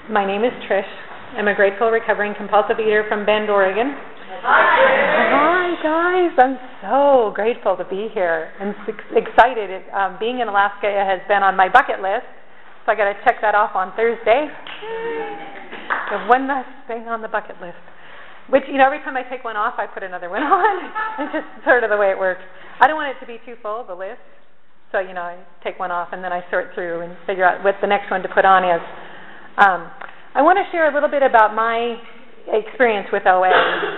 My name is Trish. I'm a grateful recovering compulsive eater from Bend, Oregon. Hi, guys. I'm so grateful to be here and excited. Being in Alaska has been on my bucket list, so I got to check that off on Thursday. The one last thing on the bucket list. Which, every time I take one off, I put another one on. It's just sort of the way it works. I don't want it to be too full, the list. So, I take one off and then I sort through and figure out what the next one to put on is. I want to share a little bit about my experience with OA.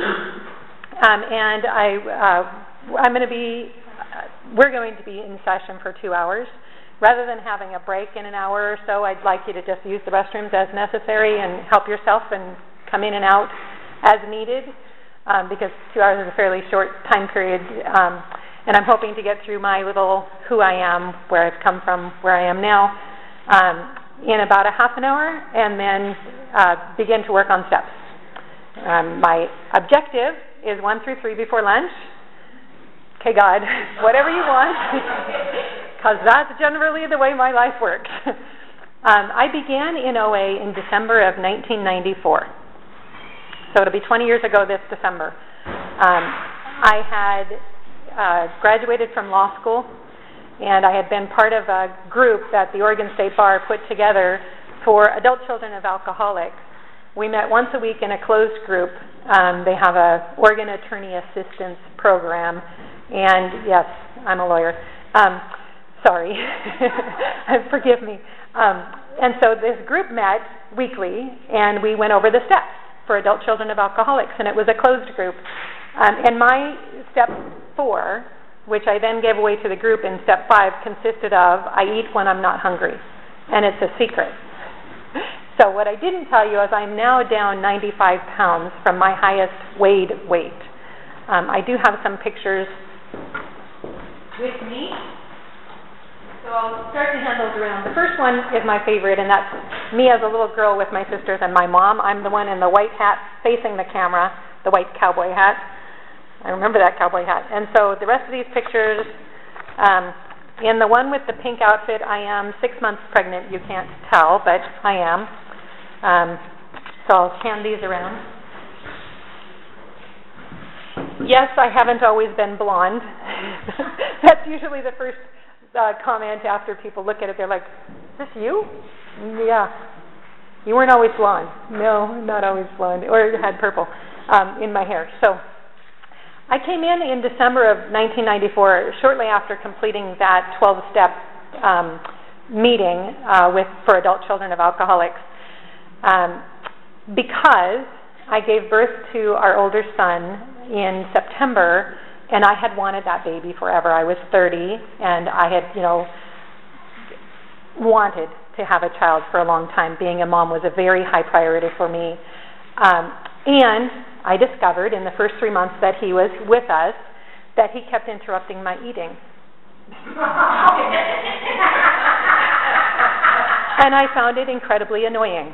We're going to be in session for 2 hours. Rather than having a break in an hour or so, I'd like you to just use the restrooms as necessary and help yourself and come in and out as needed, because 2 hours is a fairly short time period. And I'm hoping to get through my little who I am, where I've come from, where I am now, in about a half an hour, and then begin to work on steps. My objective is 1 through 3 before lunch. Okay, God, whatever you want, because that's generally the way my life works. I began in OA in December of 1994. So it'll be 20 years ago this December. I had graduated from law school, and I had been part of a group that the Oregon State Bar put together for adult children of alcoholics. We met once a week in a closed group. They have a Oregon Attorney Assistance Program, and yes, I'm a lawyer. Sorry, forgive me. And so this group met weekly, and we went over the steps for adult children of alcoholics, and it was a closed group. And my step 4, which I then gave away to the group in step 5, consisted of I eat when I'm not hungry, and it's a secret. So what I didn't tell you is I'm now down 95 pounds from my highest weighed weight. I do have some pictures with me, so I'll start to hand those around. The first one is my favorite, and that's me as a little girl with my sisters and my mom. I'm the one in the white hat facing the camera, the white cowboy hat. I remember that cowboy hat. And so the rest of these pictures, in the one with the pink outfit, I am 6 months pregnant. You can't tell, but I am. So I'll hand these around. Yes, I haven't always been blonde. That's usually the first comment after people look at it. They're like, is this you? Yeah. You weren't always blonde. No, not always blonde. Or had purple in my hair. So I came in December of 1994, shortly after completing that 12-step meeting for adult children of alcoholics, because I gave birth to our older son in September, and I had wanted that baby forever. I was 30, and I had, wanted to have a child for a long time. Being a mom was a very high priority for me. And I discovered in the first 3 months that he was with us that he kept interrupting my eating. And I found it incredibly annoying.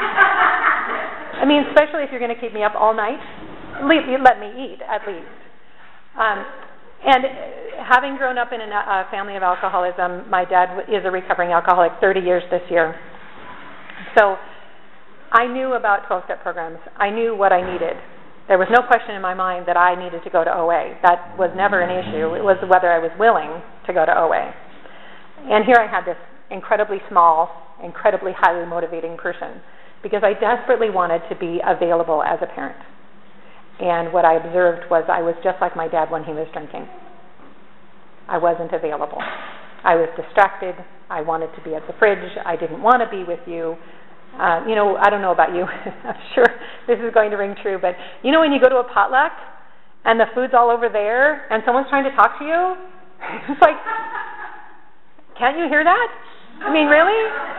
I mean, especially if you're going to keep me up all night, let me eat at least. And having grown up in a family of alcoholism, my dad is a recovering alcoholic, 30 years this year. So I knew about 12-step programs. I knew what I needed. There was no question in my mind that I needed to go to OA. That was never an issue. It was whether I was willing to go to OA. And here I had this incredibly small, incredibly highly motivating person, because I desperately wanted to be available as a parent. And what I observed was I was just like my dad when he was drinking. I wasn't available. I was distracted. I wanted to be at the fridge. I didn't want to be with you. I don't know about you. I'm sure this is going to ring true, but when you go to a potluck and the food's all over there and someone's trying to talk to you, it's like, can't you hear that? I mean, really?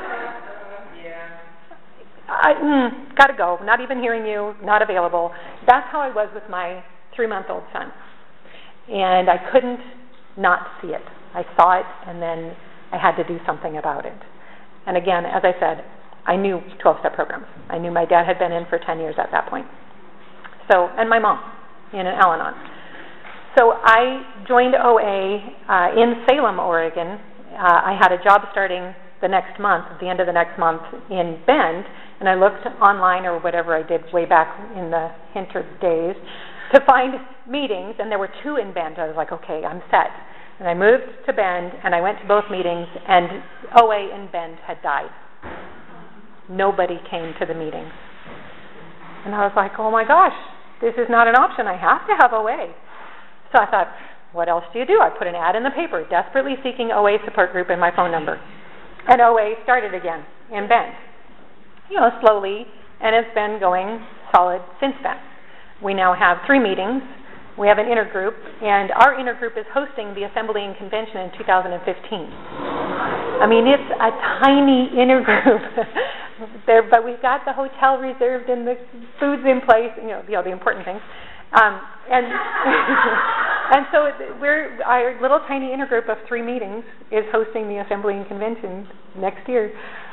Gotta go. Not even hearing you, not available. That's how I was with my 3-month-old son. And I couldn't not see it. I saw it, and then I had to do something about it. And again, as I said, I knew 12-step programs. I knew my dad had been in for 10 years at that point. So, and my mom in an Al-Anon. So I joined OA in Salem, Oregon. I had a job starting the next month, at the end of the next month in Bend, and I looked online or whatever I did way back in the Hinter days to find meetings, and there were 2 in Bend. I was like, okay, I'm set. And I moved to Bend, and I went to both meetings, and OA in Bend had died. Nobody came to the meetings. And I was like, oh my gosh, this is not an option. I have to have OA. So I thought, what else do you do? I put an ad in the paper, desperately seeking OA support group and my phone number. And OA started again in Bend. Slowly, and it's been going solid since then. We now have 3 meetings. We have an intergroup, and our intergroup is hosting the Assembly and Convention in 2015. I mean, it's a tiny intergroup, but we've got the hotel reserved and the food's in place, the important things. And so our little tiny intergroup of 3 meetings is hosting the Assembly and Convention next year.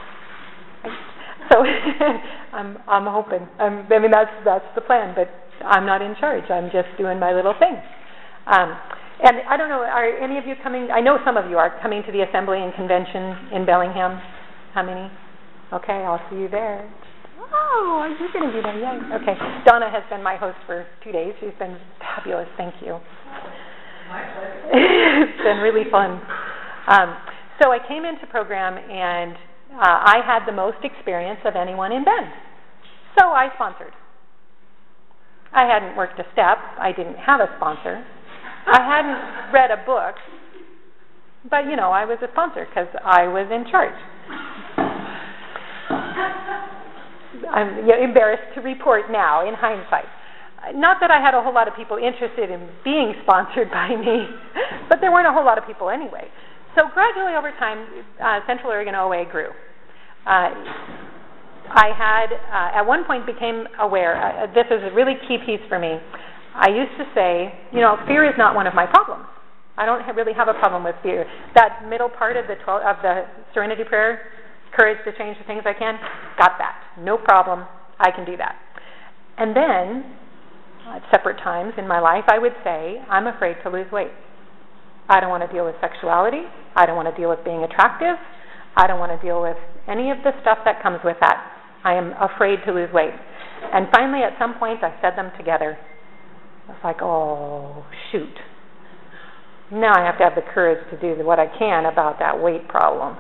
So I'm hoping. That's the plan, but I'm not in charge. I'm just doing my little thing. And I don't know, are any of you coming? I know some of you are coming to the Assembly and Convention in Bellingham. How many? Okay, I'll see you there. Oh, you're going to be there, yay. Okay. Donna has been my host for 2 days. She's been fabulous. Thank you. My pleasure. It's been really fun. So I came into program, and I had the most experience of anyone in Bend. So I sponsored. I hadn't worked a step. I didn't have a sponsor. I hadn't read a book. But, I was a sponsor because I was in charge. I'm embarrassed to report now, in hindsight. Not that I had a whole lot of people interested in being sponsored by me, but there weren't a whole lot of people anyway. So gradually over time, Central Oregon OA grew. I had, at one point, became aware, this is a really key piece for me. I used to say, fear is not one of my problems. I don't really have a problem with fear. That middle part of the Serenity Prayer, courage to change the things I can, got that. No problem. I can do that. And then, at separate times in my life, I would say, I'm afraid to lose weight. I don't want to deal with sexuality. I don't want to deal with being attractive. I don't want to deal with any of the stuff that comes with that. I am afraid to lose weight. And finally, at some point, I said them together. I was like, oh, shoot. Now I have to have the courage to do what I can about that weight problem.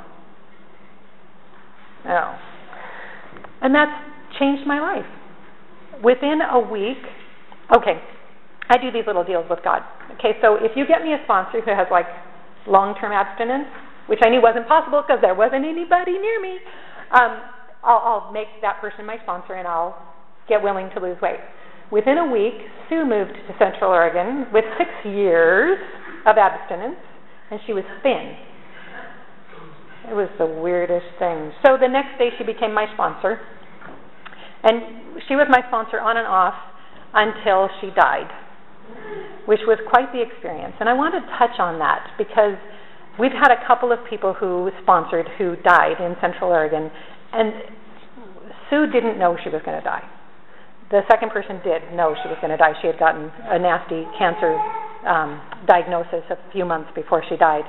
Oh. And that's changed my life. Within a week, okay, I do these little deals with God. Okay, so if you get me a sponsor who has long-term abstinence, which I knew wasn't possible because there wasn't anybody near me, I'll make that person my sponsor and I'll get willing to lose weight. Within a week, Sue moved to Central Oregon with 6 years of abstinence, and she was thin. It was the weirdest thing. So the next day she became my sponsor, and she was my sponsor on and off until she died, which was quite the experience. And I want to touch on that because we've had a couple of people who sponsored who died in Central Oregon, and Sue didn't know she was going to die. The second person did know she was going to die. She had gotten a nasty cancer diagnosis a few months before she died.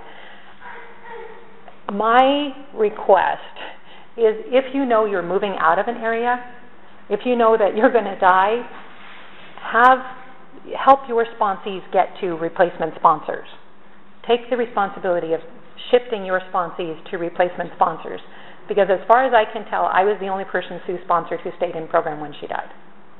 My request is, if you know you're moving out of an area, if you know that you're going to die, help your sponsees get to replacement sponsors. Take the responsibility of shifting your sponsees to replacement sponsors, because as far as I can tell, I was the only person Sue sponsored who stayed in program when she died.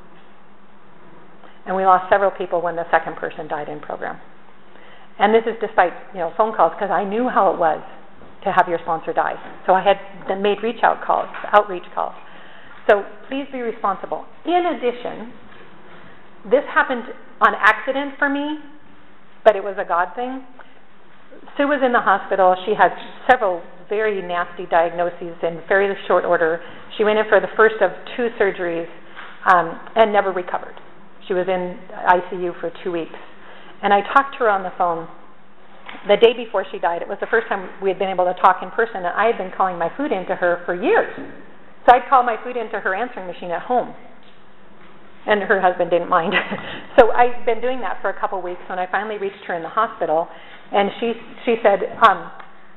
And we lost several people when the second person died in program. And this is despite phone calls, because I knew how it was to have your sponsor die. So I had made outreach calls. So please be responsible. In addition, this happened on accident for me, but it was a God thing. Sue was in the hospital. She had several very nasty diagnoses in very short order. She went in for the first of 2 surgeries and never recovered. She was in ICU for 2 weeks. And I talked to her on the phone the day before she died. It was the first time we had been able to talk in person, and I had been calling my food into her for years. So I'd call my food into her answering machine at home. And her husband didn't mind. So I'd been doing that for a couple weeks when I finally reached her in the hospital. And she said,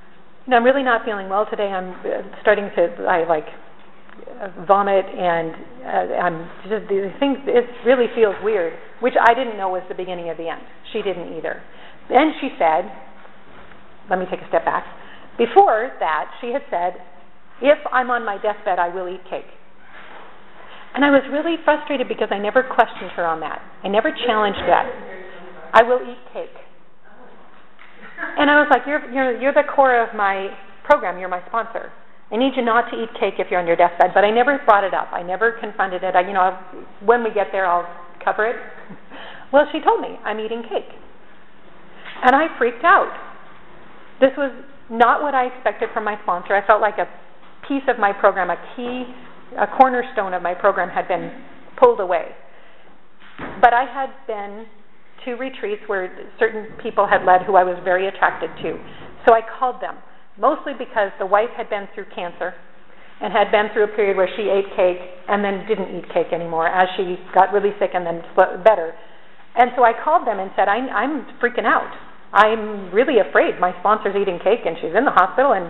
I'm really not feeling well today. I'm starting to, vomit, and I'm just, the things, it really feels weird, which I didn't know was the beginning of the end. She didn't either. Then she said, let me take a step back. Before that, she had said, if I'm on my deathbed, I will eat cake. And I was really frustrated because I never questioned her on that. I never challenged that. I will eat cake. And I was like, you're the core of my program. You're my sponsor. I need you not to eat cake if you're on your deathbed. But I never brought it up. I never confronted it. When we get there, I'll cover it. Well, she told me, I'm eating cake. And I freaked out. This was not what I expected from my sponsor. I felt like a piece of my program, a cornerstone of my program had been pulled away. But I had been to retreats where certain people had led who I was very attracted to. So I called them, mostly because the wife had been through cancer and had been through a period where she ate cake and then didn't eat cake anymore as she got really sick and then better. And so I called them and said, I'm freaking out. I'm really afraid. My sponsor's eating cake and she's in the hospital and,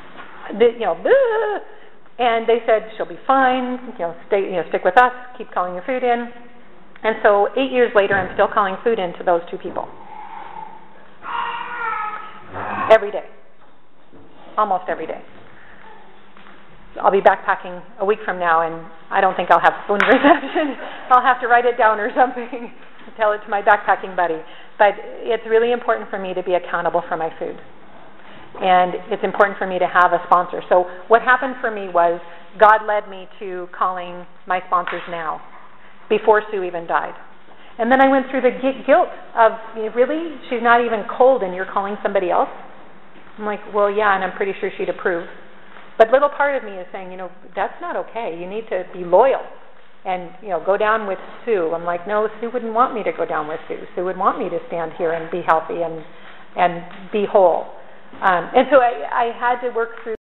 and they said, she'll be fine, stick with us, keep calling your food in. And so 8 years later, I'm still calling food in to those two people. Every day. Almost every day. I'll be backpacking a week from now, and I don't think I'll have spoon reception. I'll have to write it down or something, tell it to my backpacking buddy. But it's really important for me to be accountable for my food. And it's important for me to have a sponsor. So what happened for me was God led me to calling my sponsors now, before Sue even died. And then I went through the guilt of, really? She's not even cold and you're calling somebody else? I'm like, well, yeah, and I'm pretty sure she'd approve. But little part of me is saying, that's not okay. You need to be loyal and, go down with Sue. I'm like, no, Sue wouldn't want me to go down with Sue. Sue would want me to stand here and be healthy and be whole. And so I had to work through